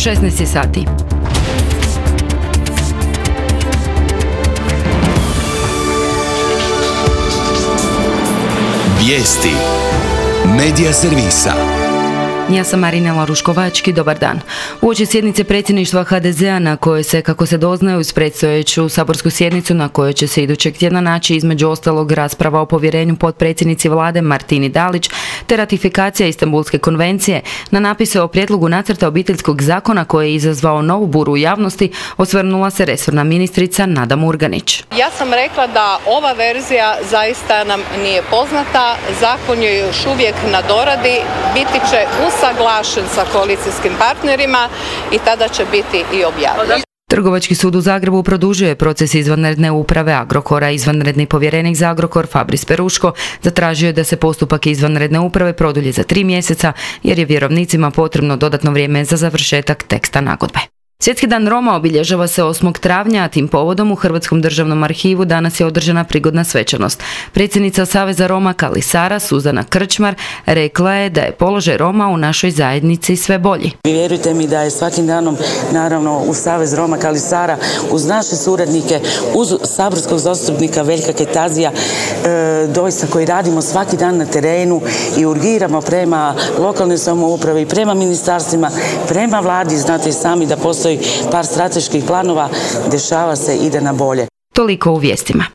16 sati. Vijesti Medija servisa. Ja sam Marinela Ruškovački, dobar dan. Uoči sjednice predsjedništva HDZ-a na kojoj se, kako se doznaje, uz predstojeću saborsku sjednicu na kojoj će se idućeg tjedna naći između ostalog rasprava o povjerenju potpredsjednici vlade Martini Dalić te ratifikacija Istanbulske konvencije, na napise o prijedlogu nacrta obiteljskog zakona koji je izazvao novu buru u javnosti, osvrnula se resorna ministrica Nada Murganić. Ja sam rekla da ova verzija zaista nam nije poznata, zakon je još uvijek na doradi, biti će usaglašen sa koalicijskim partnerima i tada će biti i objavljen. Trgovački sud u Zagrebu produžuje proces izvanredne uprave Agrokora. Izvanredni povjerenik za Agrokor Fabris Peruško zatražio je da se postupak izvanredne uprave produlji za 3 mjeseca jer je vjerovnicima potrebno dodatno vrijeme za završetak teksta nagodbe. Svjetski dan Roma obilježava se 8. travnja, a tim povodom u Hrvatskom državnom arhivu danas je održana prigodna svečanost. Predsjednica Saveza Roma Kali Sara, Suzana Krčmar, rekla je da je položaj Roma u našoj zajednici sve bolji. Vjerujte mi da je svakim danom, naravno, uz Savez Roma Kali Sara, uz naše suradnike, uz saborskog zastupnika Veljka Kajtazija, doista koji radimo svaki dan na terenu i urgiramo prema lokalnoj samoupravi, prema ministarstvima, prema vladi, znate i sami da postoji par strateških planova, dešava se, ide na bolje. Toliko u vijestima.